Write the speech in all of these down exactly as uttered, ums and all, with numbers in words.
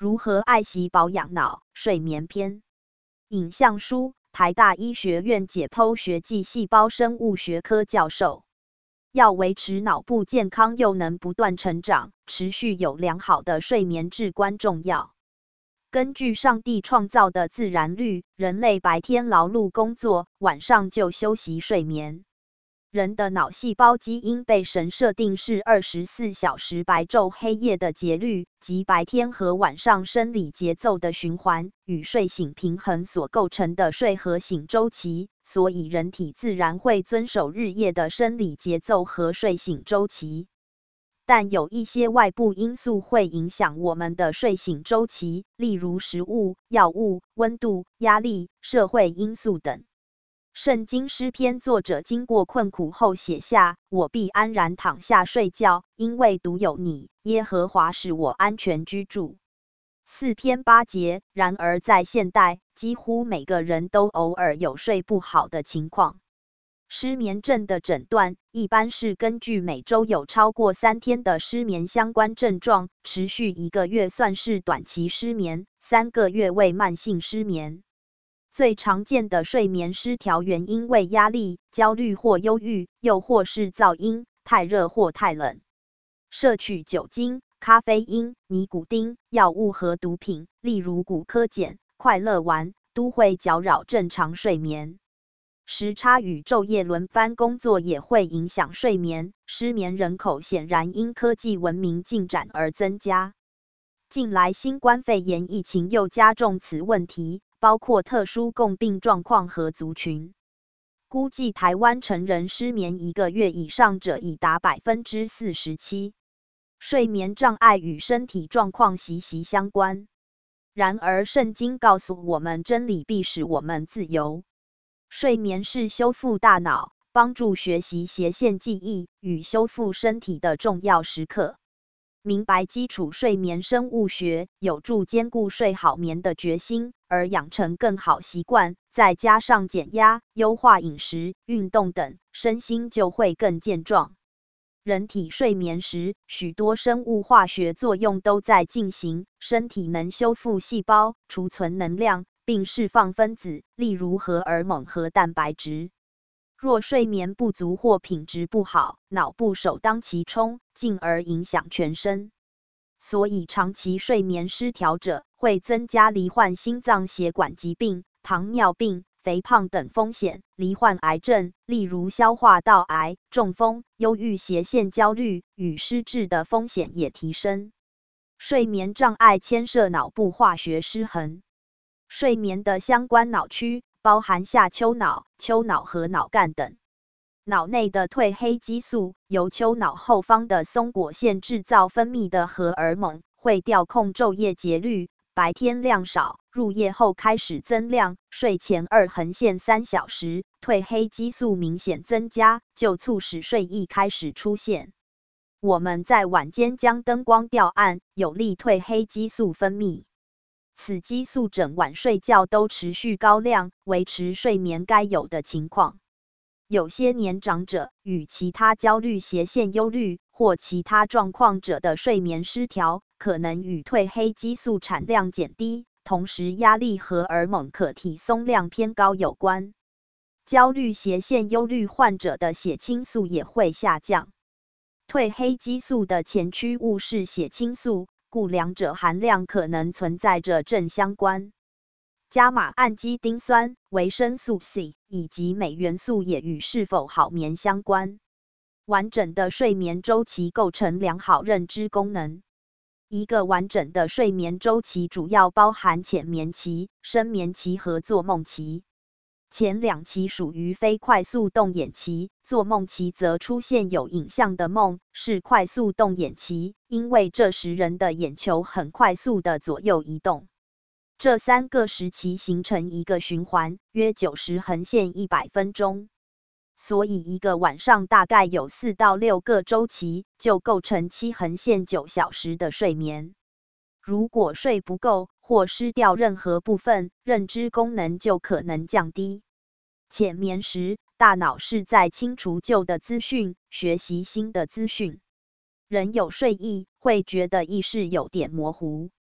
如何爱惜保养脑？睡眠篇。影像书，台大医学院解剖学暨细胞生物学科教授。要维持脑部健康又能不断成长，持续有良好的睡眠至关重要。根据上帝创造的自然律，人类白天劳碌工作，晚上就休息睡眠。人的脑细胞基因被神设定是二十四小时白昼黑夜的节律，即白天和晚上生理节奏的循环，与睡醒平衡所构成的睡和醒周期，所以人体自然会遵守日夜的生理节奏和睡醒周期。但有一些外部因素会影响我们的睡醒周期，例如食物、药物、温度、压力、社会因素等。圣经诗篇作者经过困苦后写下：我必安然躺下睡觉，因为独有你，耶和华使我安全居住。四篇八节。然而在现代，几乎每个人都偶尔有睡不好的情况。失眠症的诊断一般是根据每周有超过三天的失眠相关症状，持续一个月算是短期失眠，三个月为慢性失眠。最常见的睡眠失调原因为压力、焦虑或忧郁，又或是噪音、太热或太冷。摄取酒精、咖啡因、尼古丁、药物和毒品，例如古柯碱、快乐丸，都会搅扰正常睡眠。时差与昼夜轮班工作也会影响睡眠，失眠人口显然因科技文明进展而增加。近来新冠肺炎疫情又加重此问题，包括特殊共病状况和族群。估计台湾成人失眠一个月以上者已达 百分之四十七。睡眠障碍与身体状况息息相关。然而圣经告诉我们，真理必使我们自由。睡眠是修复大脑、帮助学习斜线记忆与修复身体的重要时刻。明白基础睡眠生物学，有助兼顾睡好眠的决心，而养成更好习惯，再加上减压、优化饮食、运动等，身心就会更健壮。人体睡眠时，许多生物化学作用都在进行，身体能修复细胞、储存能量，并释放分子，例如荷尔蒙和蛋白质。若睡眠不足或品质不好，脑部首当其冲，进而影响全身。所以长期睡眠失调者会增加罹患心脏血管疾病、糖尿病、肥胖等风险，罹患癌症，例如消化道癌、中风、忧郁、斜线焦虑与失智的风险也提升。睡眠障碍牵涉脑部化学失衡。睡眠的相关脑区包含下丘脑、丘脑和脑干等。脑内的褪黑激素由丘脑后方的松果腺制造分泌的荷尔蒙，会调控昼夜节律，白天量少，入夜后开始增量，睡前二横线三小时，褪黑激素明显增加，就促使睡意开始出现。我们在晚间将灯光调暗，有利褪黑激素分泌。此激素整晚睡觉都持续高量，维持睡眠该有的情况。有些年长者与其他焦虑、斜线忧虑或其他状况者的睡眠失调，可能与褪黑激素产量减低，同时压力荷尔蒙可体松量偏高有关。焦虑、斜线忧虑患者的血清素也会下降。褪黑激素的前驱物是血清素，故两者含量可能存在着正相关。伽马氨基丁酸、维生素 C 以及镁元素也与是否好眠相关。完整的睡眠周期构成良好认知功能。一个完整的睡眠周期主要包含浅眠期、深眠期和做梦期。前两期属于非快速动眼期，做梦期则出现有影像的梦，是快速动眼期，因为这时人的眼球很快速的左右移动。这三个时期形成一个循环，约九十横线一百分钟。所以一个晚上大概有四到六个周期，就构成七横线九小时的睡眠。如果睡不够或失掉任何部分，认知功能就可能降低。浅眠时，大脑是在清除旧的资讯，学习新的资讯。人有睡意，会觉得意识有点模糊。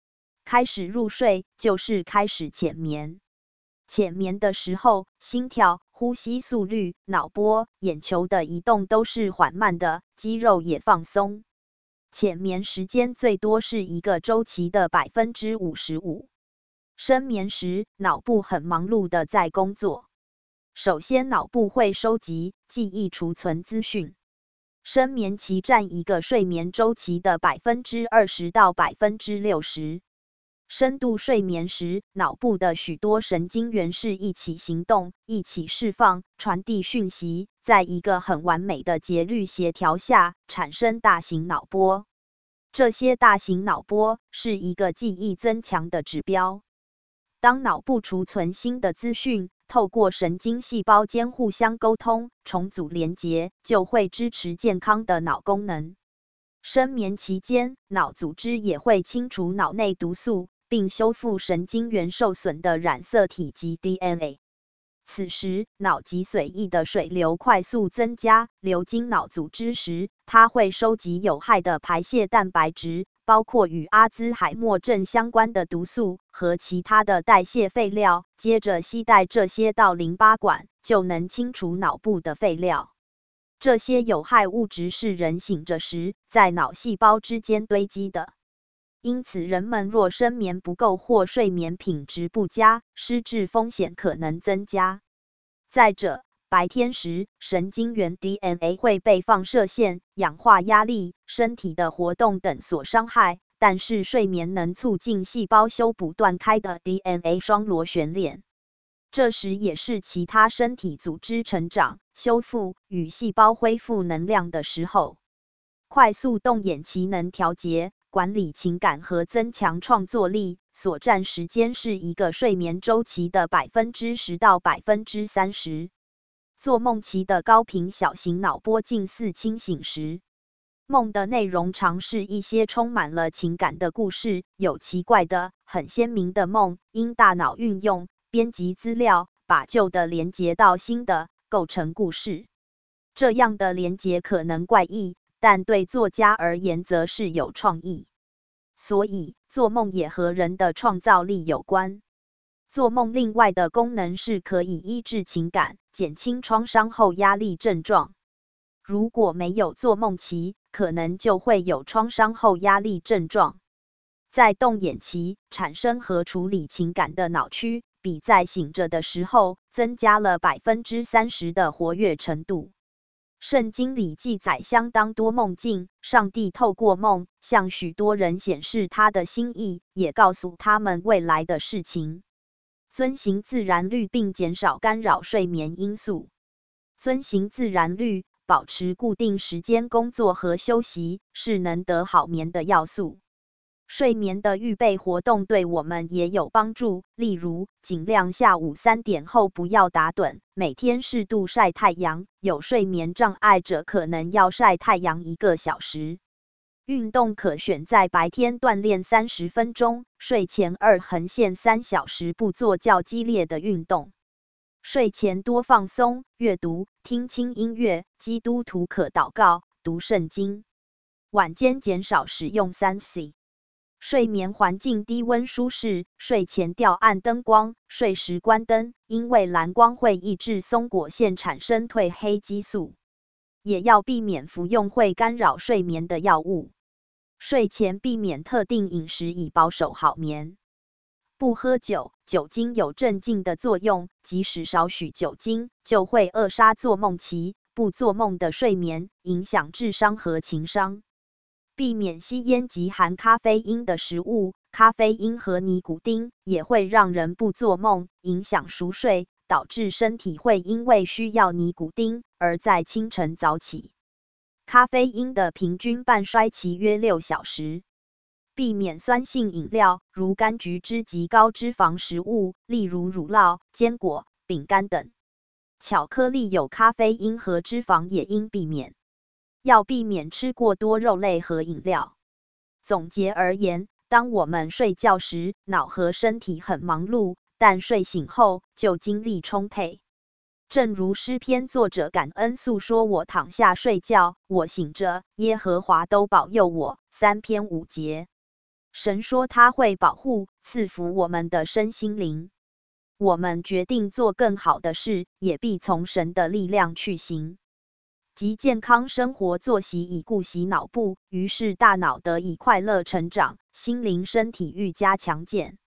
开始入睡就是开始浅眠。浅眠的时候，心跳、呼吸速率、脑波、眼球的移动都是缓慢的，肌肉也放松。浅眠时间最多是一个周期的 百分之五十五。深眠时，脑部很忙碌的在工作。首先，脑部会收集、记忆、储存资讯。深眠期占一个睡眠周期的 百分之二十 到 百分之六十。深度睡眠时，脑部的许多神经元是一起行动、一起释放、传递讯息，在一个很完美的节律协调下，产生大型脑波。这些大型脑波是一个记忆增强的指标。当脑部储存新的资讯，透过神经细胞间互相沟通、重组连结，就会支持健康的脑功能。深眠期间，脑组织也会清除脑内毒素，并修复神经元受损的染色体及 D N A。此时，脑脊髓液的水流快速增加，流经脑组织时，它会收集有害的排泄蛋白质，包括与阿兹海默症相关的毒素和其他的代谢废料，接着携带这些到淋巴管，就能清除脑部的废料。这些有害物质是人醒着时在脑细胞之间堆积的。因此，人们若深眠不够或睡眠品质不佳，失智风险可能增加。再者，白天时，神经元 D N A 会被放射线、氧化压力、身体的活动等所伤害，但是睡眠能促进细胞修补断开的 D N A 双螺旋链。这时也是其他身体组织成长、修复与细胞恢复能量的时候。快速动眼期能调节、管理情感和增强创作力，所占时间是一个睡眠周期的 百分之十 到 百分之三十。做梦期的高频小型脑波近似清醒时。梦的内容常是一些充满了情感的故事，有奇怪的、很鲜明的梦，因大脑运用、编辑资料，把旧的连接到新的，构成故事。这样的连接可能怪异，但对作家而言则是有创意。所以，做梦也和人的创造力有关。做梦另外的功能是可以医治情感，减轻创伤后压力症状。如果没有做梦期，可能就会有创伤后压力症状。在动眼期，产生和处理情感的脑区，比在醒着的时候增加了 百分之三十 的活跃程度。圣经里记载相当多梦境，上帝透过梦向许多人显示他的心意，也告诉他们未来的事情。遵行自然律并减少干扰睡眠因素。遵行自然律，保持固定时间工作和休息，是能得好眠的要素。睡眠的预备活动对我们也有帮助，例如，尽量下午三点后不要打盹，每天适度晒太阳，有睡眠障碍者可能要晒太阳一个小时。运动可选在白天锻炼三十分钟，睡前二横线三小时不做较激烈的运动。睡前多放松，阅读，听轻音乐，基督徒可祷告，读圣经。晚间减少使用 三 C。睡眠环境低温舒适，睡前调暗灯光，睡时关灯，因为蓝光会抑制松果腺产生褪黑激素。也要避免服用会干扰睡眠的药物。睡前避免特定饮食以保守好眠。不喝酒，酒精有镇静的作用，即使少许酒精，就会扼杀做梦期、不做梦的睡眠，影响智商和情商。避免吸烟及含咖啡因的食物，咖啡因和尼古丁也会让人不做梦，影响熟睡，导致身体会因为需要尼古丁而在清晨早起。咖啡因的平均半衰期约六小时。避免酸性饮料，如柑橘汁及高脂肪食物，例如乳酪、坚果、饼干等。巧克力有咖啡因和脂肪也应避免。要避免吃过多肉类和饮料。总结而言，当我们睡觉时，脑和身体很忙碌，但睡醒后就精力充沛。正如诗篇作者感恩诉说，我躺下睡觉，我醒着，耶和华都保佑我。三篇五节。 神说他会保护、赐福我们的身心灵。我们决定做更好的事，也必从神的力量去行。即健康生活作息以顾惜脑部，于是大脑得以快乐成长，心灵身体愈加强健。